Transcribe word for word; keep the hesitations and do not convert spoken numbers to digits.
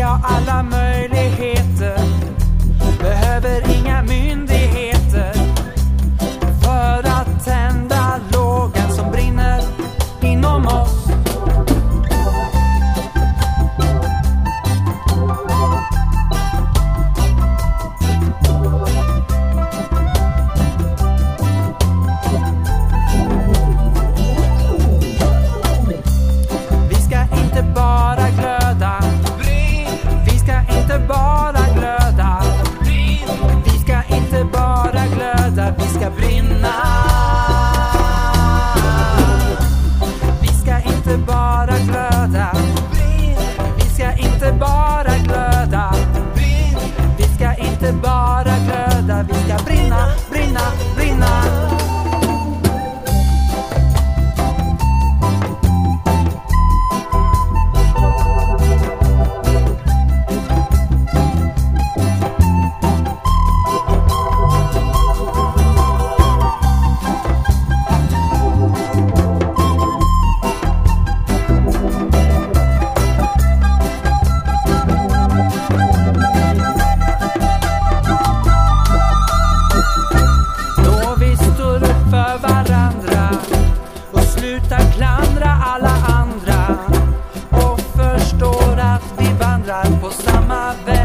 jag alla möjligheter, behöver inga myndigheter för att tända lågan som brinner inom oss. Vi ska brinna. Vi ska inte bara glöda. Vi ska inte bara glöda. Vi ska inte bara glöda. Vi ska brinna, brinna, brinna. Sluta klandra alla andra och förstår att vi vandrar på samma väg.